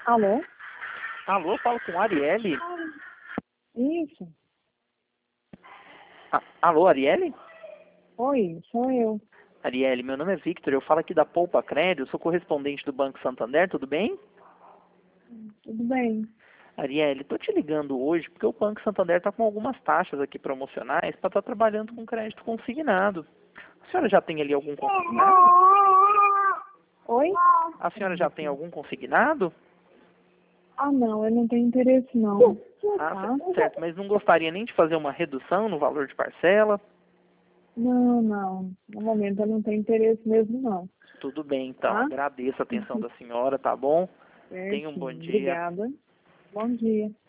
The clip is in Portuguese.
Alô? Alô, falo com a Arielle? Isso. Alô, Arielle? Oi, sou eu. Arielle, meu nome é Victor, eu falo aqui da Poupa Crédito, sou correspondente do Banco Santander, tudo bem? Tudo bem? Arielle, tô te ligando hoje porque o Banco Santander está com algumas taxas aqui promocionais para estar trabalhando com crédito consignado. A senhora já tem ali algum consignado? Oi? A senhora já tem algum consignado? Ah, não, eu não tenho interesse não. Ah, Tá? certo, mas não gostaria nem de fazer uma redução no valor de parcela? Não, não. No momento eu não tenho interesse mesmo não. Tudo bem, então. Tá? Agradeço a atenção da senhora, tá bom? Tenha um bom Certinho. dia. Obrigada. Bom dia.